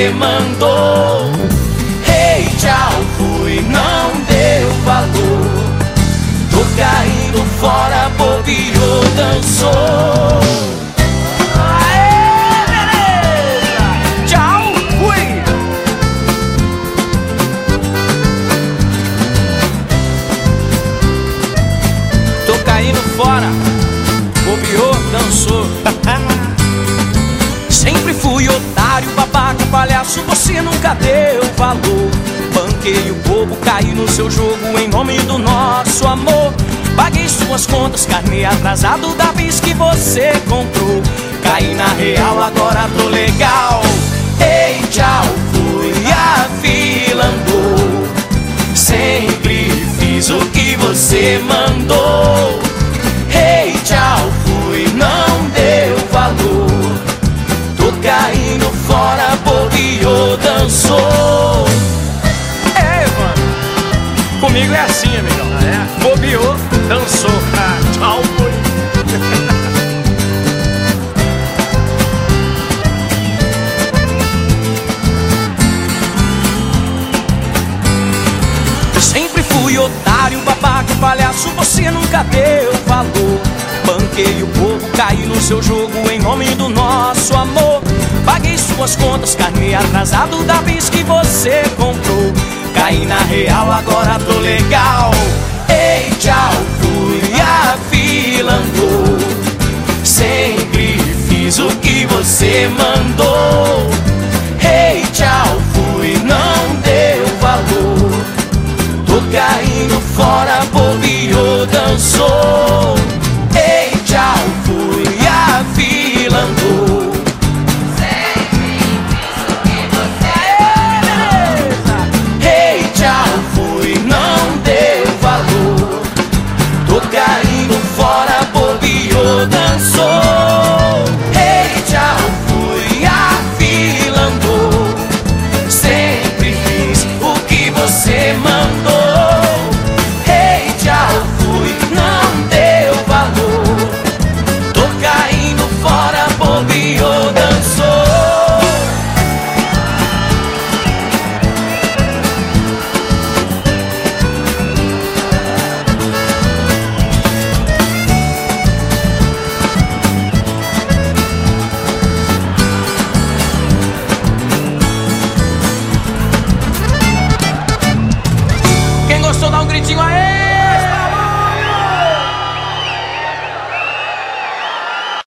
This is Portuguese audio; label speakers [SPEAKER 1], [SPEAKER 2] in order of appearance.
[SPEAKER 1] você mandou. Ei, tchau, fui, não deu valor. Tô caindo fora, bobeou, dançou. Aê, beleza! Tchau, fui. Tô caindo fora, bobeou, dançou. Sempre fui otário, babaca, palhaço, você nunca deu valor. Banquei o bobo, caí no seu jogo em nome do nosso amor. Paguei suas contas, carnê atrasado da vez que você comprou. Caí na real, agora tô legal. Ei, tchau, fui, a fila andou. Sempre fiz o que você mandou. Ei, tchau, fui, não deu valor. Tô caindo fora, bobeou, dançou. Ei, mano, comigo é assim, amigão. Ah, é? Bobeou, dançou. Ah, tchau, fui. Sempre fui otário, babaca, palhaço, você nunca deu valor. Banquei o povo, caí no seu jogo em nome do nosso amor. Paguei suas contas, carnê atrasado da vez que você comprou. Caí na real, agora tô legal. Ei, tchau, fui, a fila andou. Sempre fiz o que você mandou. Ei, tchau, fui, não deu valor. Tô caindo fora, bobeou.